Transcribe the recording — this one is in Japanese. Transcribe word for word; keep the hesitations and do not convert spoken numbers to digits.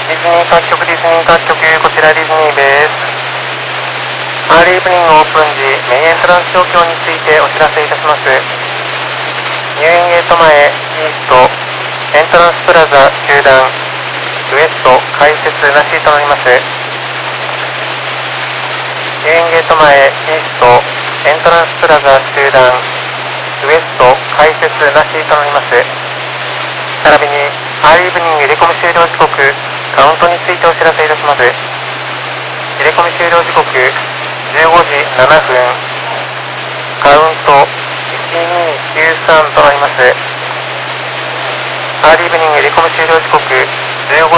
ディズニー各局、ディズニー各局、こちらディズニーです。アーリーイブニングオープン時、メインエントランス状況についてお知らせいたします。入園ゲート前、イースト、エントランスプラザ中段、ウエスト、開設なしとなります。入園ゲート前、イースト、エントランスプラザ中段、ウエスト、開設なしとなります。並びに、アーリーイブニング入れ込み終了時刻、カウントについてお知らせいたします。入れ込み終了時刻、じゅうごじななふん、カウントいちにきゅうさんとなります。アーリーイブニング入れ込み終了時刻、じゅうご